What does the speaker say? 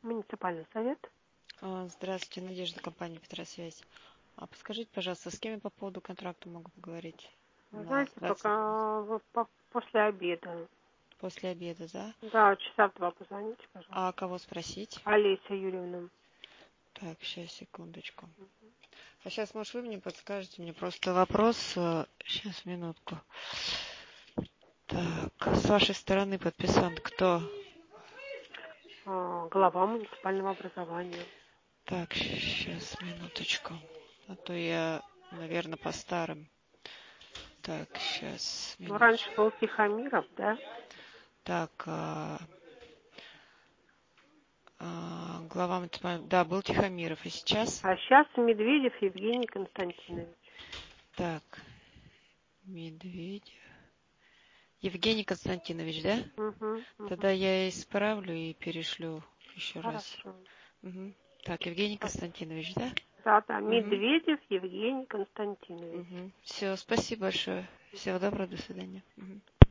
Муниципальный совет. Здравствуйте, Надежда, компания Петросвязь. Подскажите, пожалуйста, с кем я по поводу контракта могу поговорить? Вы знаете, пока после обеда. После обеда, да? Да, часа в 2 позвоните, пожалуйста. А кого спросить? Олеся Юрьевна. Так, сейчас, секундочку. А сейчас, может, вы мне подскажете? Мне просто вопрос. Сейчас, минутку. Так, с вашей стороны подписан кто? Глава муниципального образования. Так, сейчас, минуточку. А то я, наверное, по старым. Так, сейчас, Ну, раньше был Тихомиров, да? Так, глава муниципального... Да, был Тихомиров. И сейчас? А сейчас Медведев Евгений Константинович. Так, Медведев. Евгений Константинович, да? Угу. Тогда я исправлю и перешлю еще раз. Хорошо. Угу. Так, Евгений Константинович, да? Да, Угу. Медведев Евгений Константинович. Угу. Все, спасибо большое. Всего доброго, до свидания. Угу.